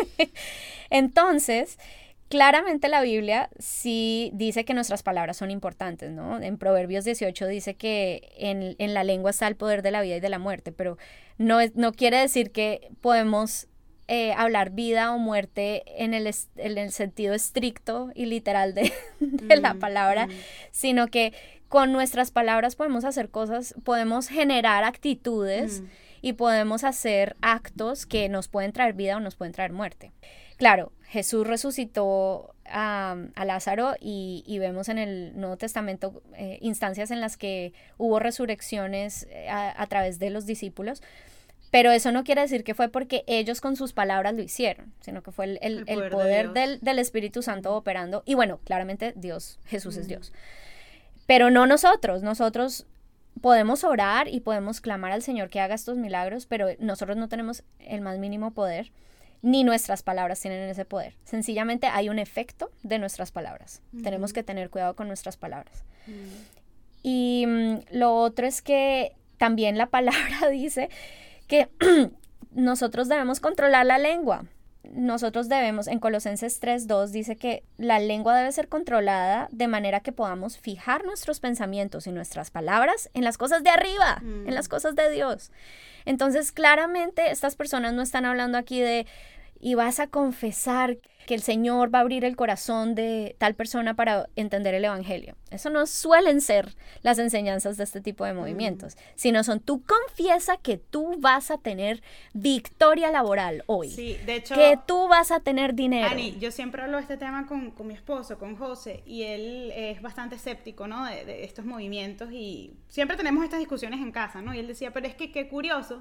Entonces, claramente la Biblia sí dice que nuestras palabras son importantes, ¿no? En Proverbios dieciocho dice que en, en la lengua está el poder de la vida y de la muerte, pero no, es, no quiere decir que podemos Eh, hablar vida o muerte en el, es, en el sentido estricto y literal de, de mm, la palabra, mm. sino que con nuestras palabras podemos hacer cosas, podemos generar actitudes mm. y podemos hacer actos que nos pueden traer vida o nos pueden traer muerte. Claro, Jesús resucitó a, a Lázaro y, y vemos en el Nuevo Testamento eh, instancias en las que hubo resurrecciones a, a través de los discípulos. Pero eso no quiere decir que fue porque ellos con sus palabras lo hicieron, sino que fue el, el, el poder, el poder de del, del Espíritu Santo operando. Y bueno, claramente Dios, Jesús mm. es Dios. Pero no nosotros, nosotros podemos orar y podemos clamar al Señor que haga estos milagros, pero nosotros no tenemos el más mínimo poder, ni nuestras palabras tienen ese poder. Sencillamente hay un efecto de nuestras palabras. Mm. Tenemos que tener cuidado con nuestras palabras. Mm. Y um, lo otro es que también la palabra dice que nosotros debemos controlar la lengua. Nosotros debemos, en Colosenses tres dos dice que la lengua debe ser controlada de manera que podamos fijar nuestros pensamientos y nuestras palabras en las cosas de arriba, mm. en las cosas de Dios. Entonces, claramente, estas personas no están hablando aquí de y vas a confesar que el Señor va a abrir el corazón de tal persona para entender el Evangelio. Eso no suelen ser las enseñanzas de este tipo de movimientos, mm. sino son tú confiesa que tú vas a tener victoria laboral hoy,
sí, de hecho,
que tú vas a tener dinero.
Ani, yo siempre hablo de este tema con, con mi esposo, con José, y él es bastante escéptico, ¿no? de, de estos movimientos y siempre tenemos estas discusiones en casa, ¿no? Y él decía, pero es que qué curioso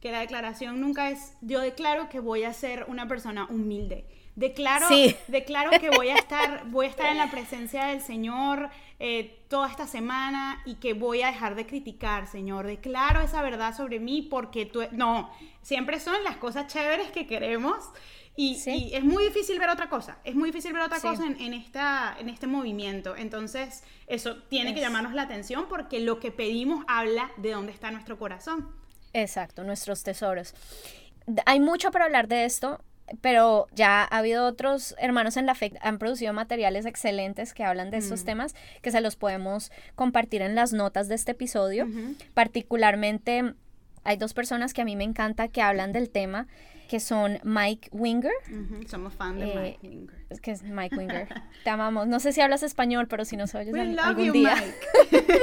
que la declaración nunca es, yo declaro que voy a ser una persona humilde. Declaro,
sí.
declaro que voy a estar, voy a estar en la presencia del Señor eh, toda esta semana y que voy a dejar de criticar, Señor. Declaro esa verdad sobre mí porque tú... No, siempre son las cosas chéveres que queremos y, sí. y es muy difícil ver otra cosa. Es muy difícil ver otra sí. cosa en, en, esta, en este movimiento. Entonces, eso tiene es. que llamarnos la atención porque lo que pedimos habla de dónde está nuestro corazón.
Exacto, nuestros tesoros. Hay mucho para hablar de esto, pero ya ha habido otros hermanos en la fe que han producido materiales excelentes que hablan de estos mm. temas, que se los podemos compartir en las notas de este episodio. Uh-huh. Particularmente, hay dos personas que a mí me encanta que hablan del tema, que son Mike Winger.
Uh-huh. Somos fan de eh, Mike Winger.
Es que es Mike Winger. Te amamos. No sé si hablas español, pero si nos oyes
We
al,
love
algún
you,
día.
Mike.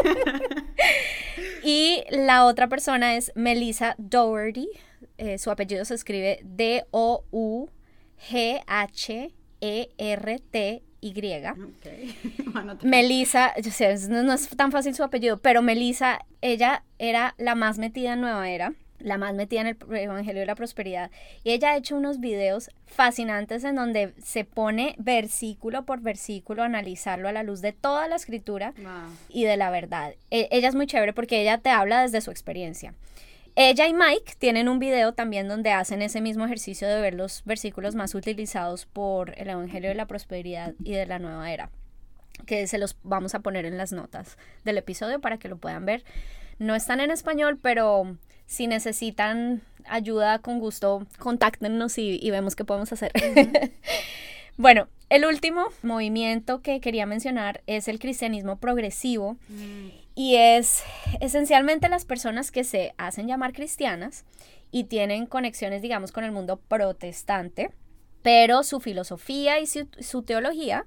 Y la otra persona es Melissa Dougherty. Eh, su apellido se escribe D O U G H E R T Y.
Okay. Bueno,
Melissa, yo sé, no, no es tan fácil su apellido, pero Melissa, ella era la más metida en Nueva Era, la más metida en el Evangelio de la Prosperidad, y ella ha hecho unos videos fascinantes en donde se pone versículo por versículo a analizarlo a la luz de toda la escritura wow. y de la verdad. E- ella es muy chévere porque ella te habla desde su experiencia. Ella y Mike tienen un video también donde hacen ese mismo ejercicio de ver los versículos más utilizados por el Evangelio de la Prosperidad y de la Nueva Era, que se los vamos a poner en las notas del episodio para que lo puedan ver. No están en español, pero si necesitan ayuda, con gusto, contáctenos y, y vemos qué podemos hacer. Uh-huh. Bueno, el último movimiento que quería mencionar es el cristianismo progresivo. Mm. Y es esencialmente las personas que se hacen llamar cristianas y tienen conexiones, digamos, con el mundo protestante, pero su filosofía y su, su teología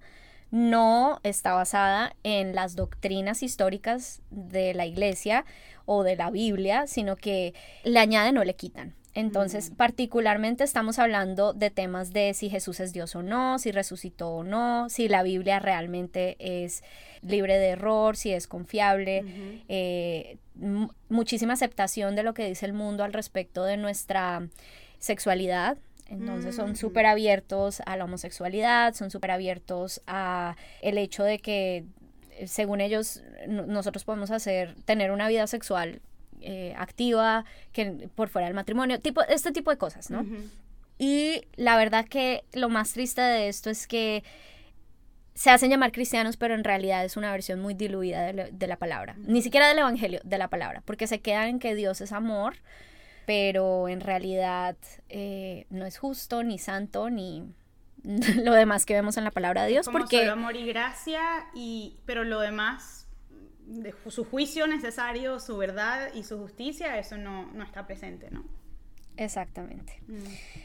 no está basada en las doctrinas históricas de la iglesia o de la Biblia, sino que le añaden o le quitan. Entonces, mm. particularmente estamos hablando de temas de si Jesús es Dios o no, si resucitó o no, si la Biblia realmente es libre de error, si es confiable, uh-huh. eh, m- muchísima aceptación de lo que dice el mundo al respecto de nuestra sexualidad. Entonces mm. son súper abiertos a la homosexualidad, son súper abiertos a el hecho de que, según ellos, n- nosotros podemos hacer, tener una vida sexual Eh, activa, que por fuera del matrimonio, tipo, este tipo de cosas, ¿no? Uh-huh. Y la verdad que lo más triste de esto es que se hacen llamar cristianos, pero en realidad es una versión muy diluida de, le, de la palabra, uh-huh. ni siquiera del evangelio, de la palabra, porque se quedan en que Dios es amor, pero en realidad eh, no es justo, ni santo, ni lo demás que vemos en la palabra de Dios.
Como
porque
solo amor y gracia, y, pero lo demás, de su juicio necesario, su verdad y su justicia, eso no, no está presente, ¿no?
Exactamente. Mm.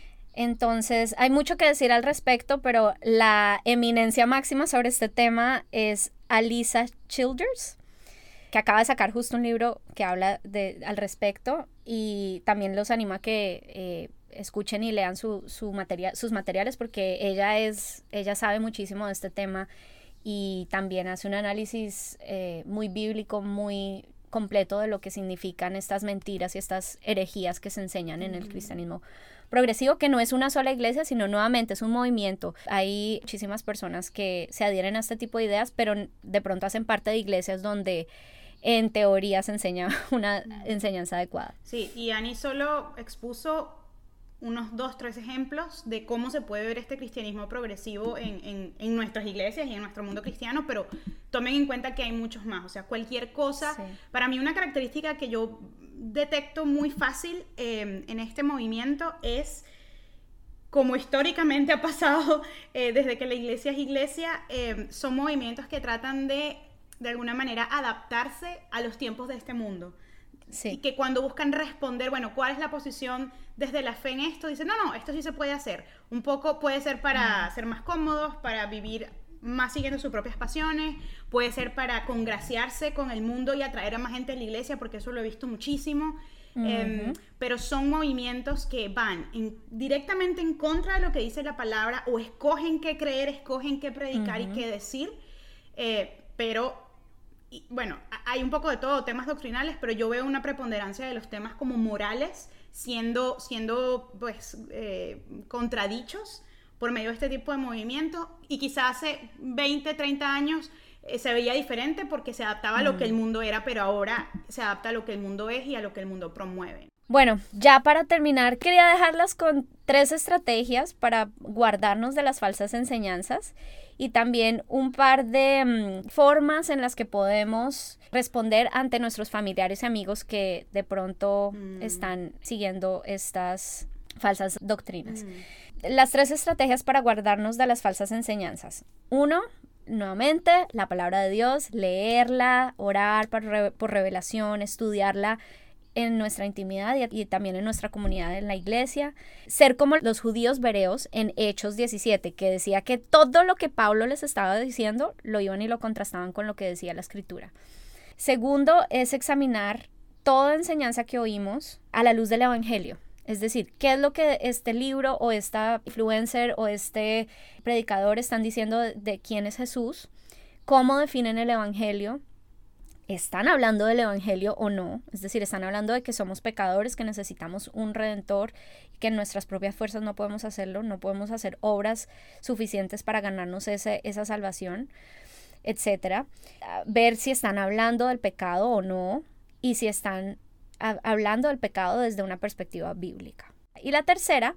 Entonces,
hay mucho que decir al respecto, pero la eminencia máxima sobre este tema es Alisa Childers, que acaba de sacar justo un libro que habla de, al respecto, y también los animo a que eh, escuchen y lean su, su materia, sus materiales, porque ella, es, ella sabe muchísimo de este tema y también hace un análisis eh, muy bíblico, muy completo de lo que significan estas mentiras y estas herejías que se enseñan en el cristianismo progresivo, que no es una sola iglesia, sino nuevamente es un movimiento. Hay muchísimas personas que se adhieren a este tipo de ideas, pero de pronto hacen parte de iglesias donde en teoría se enseña una enseñanza adecuada.
Sí, y Ani solo expuso unos dos, tres ejemplos de cómo se puede ver este cristianismo progresivo en, en, en nuestras iglesias y en nuestro mundo cristiano, pero tomen en cuenta que hay muchos más. O sea, cualquier cosa, sí. Para mí una característica que yo detecto muy fácil eh, en este movimiento es, como históricamente ha pasado eh, desde que la iglesia es iglesia, eh, son movimientos que tratan de, de alguna manera, adaptarse a los tiempos de este mundo. Sí. Y que cuando buscan responder, bueno, ¿cuál es la posición desde la fe en esto? Dicen, no, no, esto sí se puede hacer. Un poco puede ser para mm. ser más cómodos, para vivir más siguiendo sus propias pasiones, puede ser para congraciarse con el mundo y atraer a más gente a la iglesia, porque eso lo he visto muchísimo. Uh-huh. Eh, pero son movimientos que van en, directamente en contra de lo que dice la palabra, o escogen qué creer, escogen qué predicar uh-huh. y qué decir, eh, pero... Y, bueno, hay un poco de todo, temas doctrinales, pero yo veo una preponderancia de los temas como morales siendo, siendo pues, eh, contradichos por medio de este tipo de movimientos, y quizás hace veinte, treinta años eh, se veía diferente porque se adaptaba a lo que el mundo era, pero ahora se adapta a lo que el mundo es y a lo que el mundo promueve.
Bueno, ya para terminar, quería dejarlas con tres estrategias para guardarnos de las falsas enseñanzas y también un par de um, formas en las que podemos responder ante nuestros familiares y amigos que de pronto mm. están siguiendo estas falsas doctrinas. Mm. Las tres estrategias para guardarnos de las falsas enseñanzas. Uno, nuevamente, la palabra de Dios, leerla, orar por, re- por revelación, estudiarla en nuestra intimidad y, y también en nuestra comunidad en la iglesia. Ser como los judíos bereos en Hechos diecisiete, que decía que todo lo que Pablo les estaba diciendo lo iban y lo contrastaban con lo que decía la Escritura. Segundo, es examinar toda enseñanza que oímos a la luz del Evangelio. Es decir, ¿qué es lo que este libro o esta influencer o este predicador están diciendo de, de quién es Jesús? ¿Cómo definen el Evangelio? ¿Están hablando del Evangelio o no? Es decir, ¿están hablando de que somos pecadores, que necesitamos un Redentor, que en nuestras propias fuerzas no podemos hacerlo, no podemos hacer obras suficientes para ganarnos ese, esa salvación, etcétera? Ver si están hablando del pecado o no y si están hablando del pecado desde una perspectiva bíblica. Y la tercera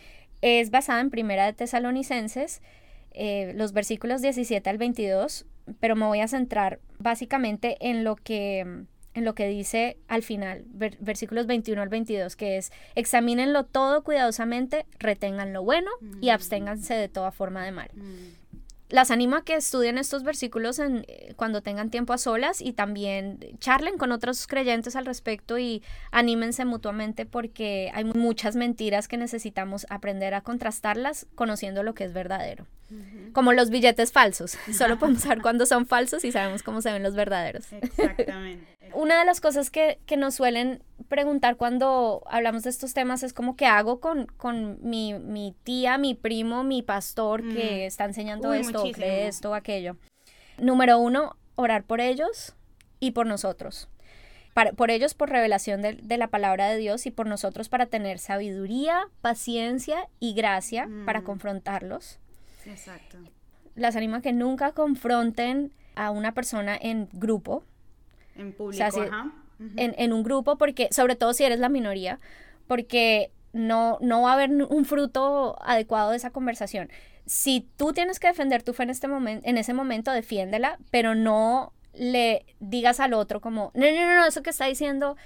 es basada en Primera de Tesalonicenses, eh, los versículos diecisiete al veintidós, pero me voy a centrar básicamente en lo que, en lo que dice al final, ver, versículos veintiuno al veintidós, que es: examínenlo todo cuidadosamente, retengan lo bueno mm. y absténganse de toda forma de mal. Mm. Las animo a que estudien estos versículos en, eh, cuando tengan tiempo a solas y también charlen con otros creyentes al respecto y anímense mutuamente porque hay muchas mentiras que necesitamos aprender a contrastarlas conociendo lo que es verdadero. Uh-huh. Como los billetes falsos. Solo podemos saber cuándo son falsos y sabemos cómo se ven los verdaderos.
Exactamente.
Una de las cosas que, que nos suelen preguntar cuando hablamos de estos temas es como ¿qué hago con, con mi, mi tía, mi primo, mi pastor mm. que está enseñando Uy, esto, o cree esto o aquello? Número uno, orar por ellos y por nosotros. Para, por ellos por revelación de, de la palabra de Dios y por nosotros para tener sabiduría, paciencia y gracia mm. para confrontarlos.
Exacto.
Las animo a que nunca confronten a una persona en grupo.
En público,
o sea, si,
ajá. Uh-huh.
en, en un grupo, porque sobre todo si eres la minoría, porque no, no va a haber un fruto adecuado de esa conversación. Si tú tienes que defender tu fe en, este momen- en ese momento, defiéndela, pero no le digas al otro como, no, no, no, no, eso que está diciendo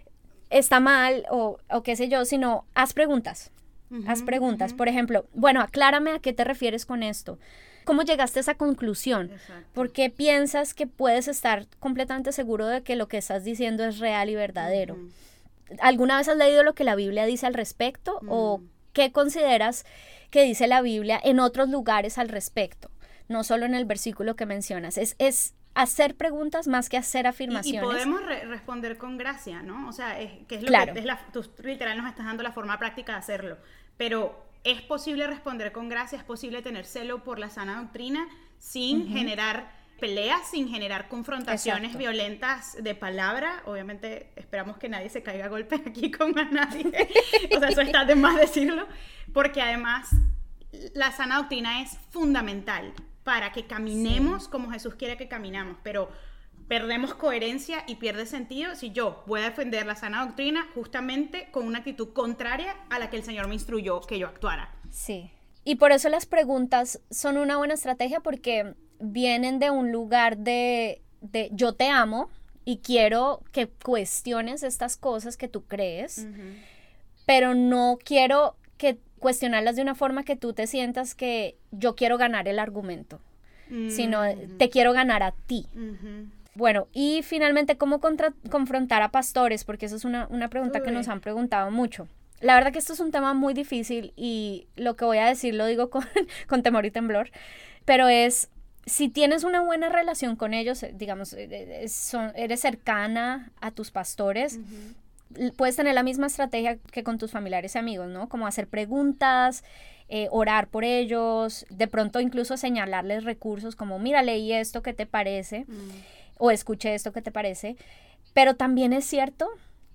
está mal o, o qué sé yo, sino haz preguntas. Uh-huh, haz preguntas. Uh-huh. Por ejemplo, bueno, aclárame a qué te refieres con esto. ¿Cómo llegaste a esa conclusión? Exacto. ¿Por qué piensas que puedes estar completamente seguro de que lo que estás diciendo es real y verdadero? Uh-huh. ¿Alguna vez has leído lo que la Biblia dice al respecto? Uh-huh. ¿O qué consideras que dice la Biblia en otros lugares al respecto? No solo en el versículo que mencionas. Es, es hacer preguntas más que hacer afirmaciones.
Y, y podemos re- responder con gracia, ¿no? O sea, es, que es lo
claro.
que es la, tú literal nos estás dando la forma práctica de hacerlo. Pero es posible responder con gracia, es posible tener celo por la sana doctrina sin uh-huh. generar peleas, sin generar confrontaciones Exacto. violentas de palabra. Obviamente esperamos que nadie se caiga a golpes aquí con a nadie. O sea, eso está de más decirlo. Porque además la sana doctrina es fundamental para que caminemos sí. como Jesús quiere que caminamos. Pero perdemos coherencia y pierde sentido si yo voy a defender la sana doctrina justamente con una actitud contraria a la que el Señor me instruyó que yo actuara.
Sí, y por eso las preguntas son una buena estrategia porque vienen de un lugar de, de yo te amo y quiero que cuestiones estas cosas que tú crees, uh-huh. pero no quiero que cuestionarlas de una forma que tú te sientas que yo quiero ganar el argumento, uh-huh. sino te quiero ganar a ti. Uh-huh. Bueno, y finalmente, ¿cómo contra- confrontar a pastores? Porque eso es una, una pregunta Uy. que nos han preguntado mucho. La verdad que esto es un tema muy difícil y lo que voy a decir lo digo con, con temor y temblor, pero es, si tienes una buena relación con ellos, digamos, son, eres cercana a tus pastores, uh-huh. puedes tener la misma estrategia que con tus familiares y amigos, ¿no? Como hacer preguntas, eh, orar por ellos, de pronto incluso señalarles recursos como, mira, leí esto, ¿qué te parece? Uh-huh. O escuché esto, ¿qué te parece? Pero también es cierto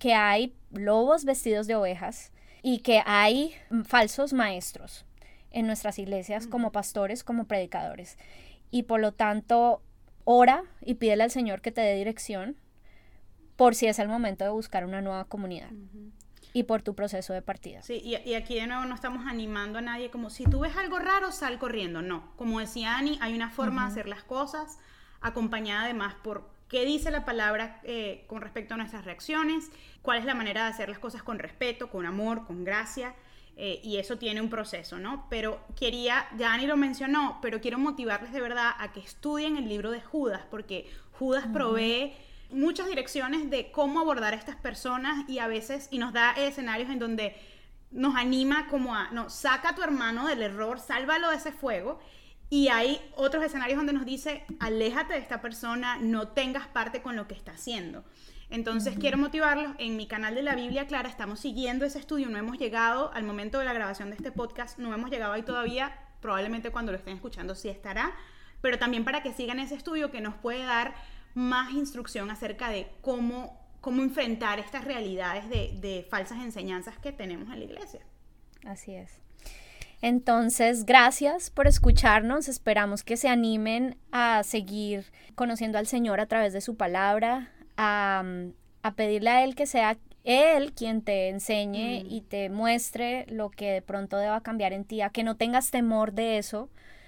que hay lobos vestidos de ovejas y que hay falsos maestros en nuestras iglesias como pastores, como predicadores. Y por lo tanto, ora y pídele al Señor que te dé dirección por si es el momento de buscar una nueva comunidad. Uh-huh. Y por tu proceso de partida.
Sí, y, y aquí de nuevo no estamos animando a nadie como si tú ves algo raro, sal corriendo. No, como decía Ani, hay una forma uh-huh. de hacer las cosas, acompañada además por qué dice la palabra eh, con respecto a nuestras reacciones, cuál es la manera de hacer las cosas con respeto, con amor, con gracia, eh, y eso tiene un proceso, ¿no? Pero quería, ya Ani lo mencionó, pero quiero motivarles de verdad a que estudien el libro de Judas, porque Judas uh-huh. provee muchas direcciones de cómo abordar a estas personas y a veces, y nos da escenarios en donde nos anima como a, no, saca a tu hermano del error, sálvalo de ese fuego, y hay otros escenarios donde nos dice, aléjate de esta persona, no tengas parte con lo que está haciendo. Entonces uh-huh. quiero motivarlos, en mi canal de la Biblia Clara estamos siguiendo ese estudio, no hemos llegado, al momento de la grabación de este podcast, no hemos llegado ahí todavía, probablemente cuando lo estén escuchando sí estará, pero también para que sigan ese estudio que nos puede dar más instrucción acerca de cómo, cómo enfrentar estas realidades de, de falsas enseñanzas que tenemos en la iglesia.
Así es. Entonces, gracias por escucharnos. Esperamos que se animen a seguir conociendo al Señor a través de su palabra, a, a pedirle a Él que sea Él quien te enseñe mm. y te muestre lo que de pronto deba cambiar en ti, a que no tengas temor de eso,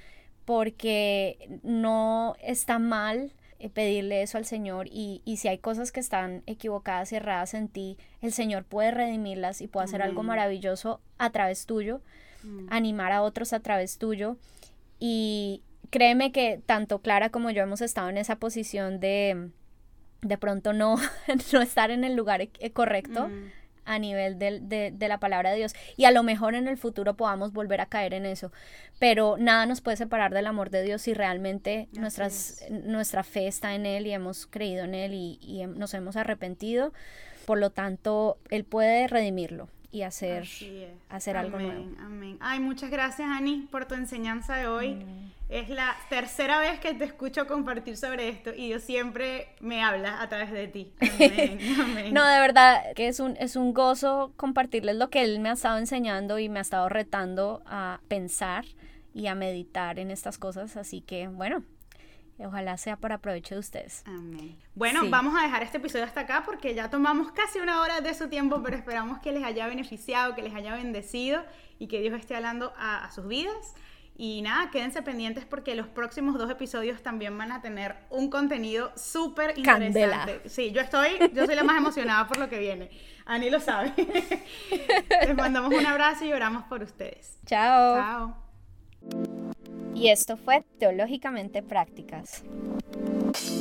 porque no está mal pedirle eso al Señor y, y si hay cosas que están equivocadas y erradas en ti, el Señor puede redimirlas y puede hacer mm. algo maravilloso a través tuyo, mm. animar a otros a través tuyo, y créeme que tanto Clara como yo hemos estado en esa posición de de pronto no, no estar en el lugar correcto mm. a nivel de, de, de la palabra de Dios, y a lo mejor en el futuro podamos volver a caer en eso, pero nada nos puede separar del amor de Dios si realmente nuestras, nuestra fe está en Él y hemos creído en Él y, y nos hemos arrepentido. Por lo tanto, Él puede redimirlo y hacer, hacer
amén,
algo nuevo.
Amén. Ay, muchas gracias, Ani, por tu enseñanza de hoy. Mm. Es la tercera vez que te escucho compartir sobre esto y Dios siempre me habla a través de ti. Amén, amén.
No, de verdad que es un, es un gozo compartirles lo que Él me ha estado enseñando y me ha estado retando a pensar y a meditar en estas cosas. Así que, bueno, ojalá sea para provecho de ustedes.
Amén. Bueno,
sí.
Vamos a dejar este episodio hasta acá porque ya tomamos casi una hora de su tiempo, pero esperamos que les haya beneficiado, que les haya bendecido y que Dios esté hablando a, a sus vidas. Y nada, quédense pendientes porque los próximos dos episodios también van a tener un contenido súper interesante.
Candela.
Sí, yo estoy, yo soy la más emocionada por lo que viene. Ani lo sabe. Les mandamos un abrazo y oramos por ustedes.
Chao.
Chao.
Y esto fue Teológicamente Prácticas.